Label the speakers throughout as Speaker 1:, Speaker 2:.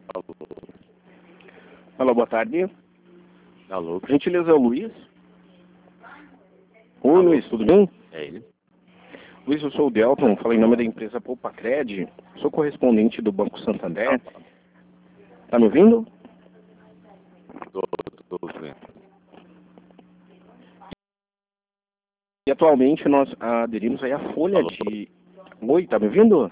Speaker 1: Alô, boa tarde.
Speaker 2: Alô?
Speaker 1: Por gentileza, é o Luiz? Oi,
Speaker 2: Alô?
Speaker 1: Luiz, tudo bem?
Speaker 2: É ele?
Speaker 1: Luiz, eu sou o Delton, falo em nome da empresa Poupacred, sou correspondente do Banco Santander. Tá me ouvindo?
Speaker 2: Tô vendo.
Speaker 1: E atualmente nós aderimos aí à folha
Speaker 2: Alô?
Speaker 1: de... Oi, tá me ouvindo?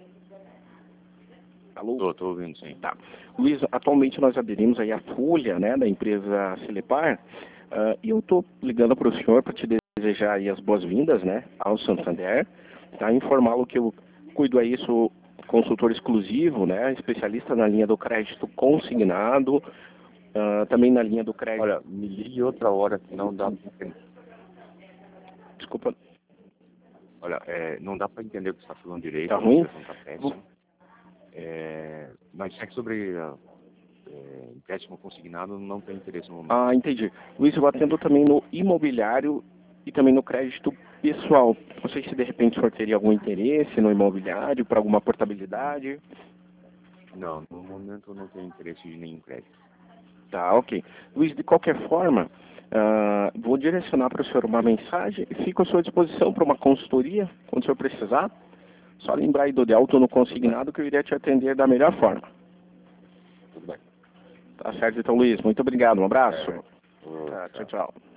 Speaker 1: Alô?
Speaker 2: Tô ouvindo, sim.
Speaker 1: Tá. Luiz, atualmente nós aderimos aí à folha, né, da empresa Celepar, e eu estou ligando para o senhor para te desejar aí as boas-vindas, né, ao Santander, tá, informá-lo que eu cuido aí, sou consultor exclusivo, né, especialista na linha do crédito consignado, também na linha do crédito...
Speaker 2: Olha, me ligue outra hora que não dá pra entender.
Speaker 1: Desculpa,
Speaker 2: Olha, não dá pra entender o que você tá falando direito,
Speaker 1: tá
Speaker 2: a
Speaker 1: ruim?
Speaker 2: ligação tá péssima. Mas é que sobre empréstimo consignado não tem interesse no momento.
Speaker 1: Ah, entendi. Luiz, eu atendo também no imobiliário e também no crédito pessoal. Não sei se de repente o senhor teria algum interesse no imobiliário, para alguma portabilidade.
Speaker 2: Não, no momento eu não tenho interesse de nenhum crédito.
Speaker 1: Tá, ok. Luiz, de qualquer forma, vou direcionar para o senhor uma mensagem e fico à sua disposição para uma consultoria, quando o senhor precisar. Só lembrar aí do Delton no consignado que eu iria te atender da melhor forma.
Speaker 2: Tudo bem.
Speaker 1: Tá certo, então, Luiz. Muito obrigado. Um abraço.
Speaker 2: Tchau.
Speaker 1: Tchau, tchau.